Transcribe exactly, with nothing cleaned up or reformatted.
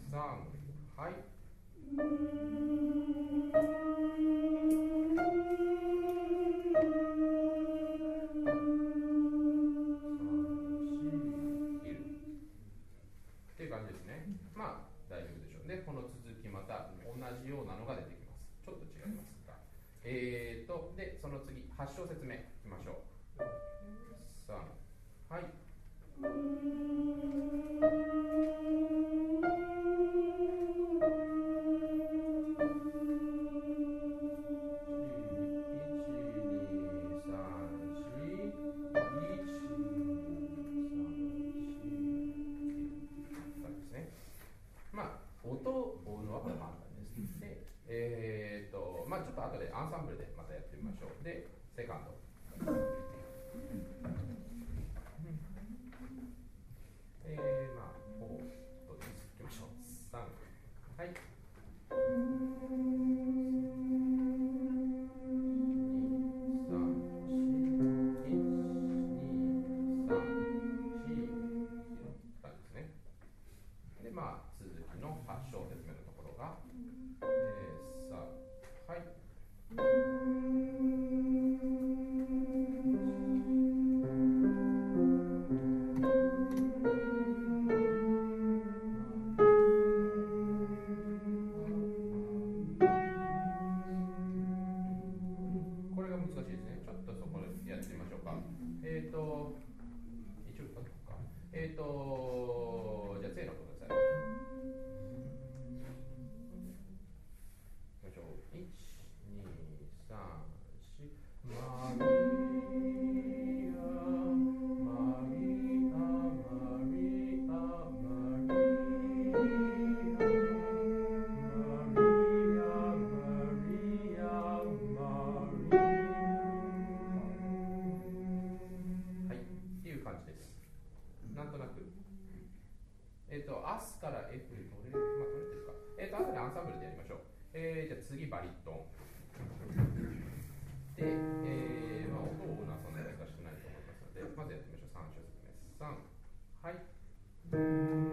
さん、はい。っていう感じですね。まあ大丈夫でしょう。で、この続きまた同じようなのが出てきます。ちょっと違いますが。えーと、で、その次、発祥説明いきましょう。さん、はい。音を追うのはこれ簡単です。で、えーと、まあちょっと後でアンサンブルでまたやってみましょう。で、セカンド。えー、まあ、フォーといきましょう。さん、はい。で、まあ、続きの発祥説明のところが、えー、さあ、はい。これが難しいですね。ちょっとそこでやってみましょうか。えっ、ー、と、一応歌おうか。えっ、ー、と、じゃあ、せーのとください。いきましょう。いち、に、さん、し、マリア、マリア、マリア、マリア、マリア、マリア、マリア。はい、っていう感じです。なんとなく。えっ、ー、と、アスから F で取れる、まあ、取れてるか。えっ、ー、と、後でアンサンブルでやりましょう。えー、じゃあ次、バリトン。で、えー、まあ、音を追うのはそんなに難しくないと思いますので、まずやってみましょう。さん小節目。さん、はい。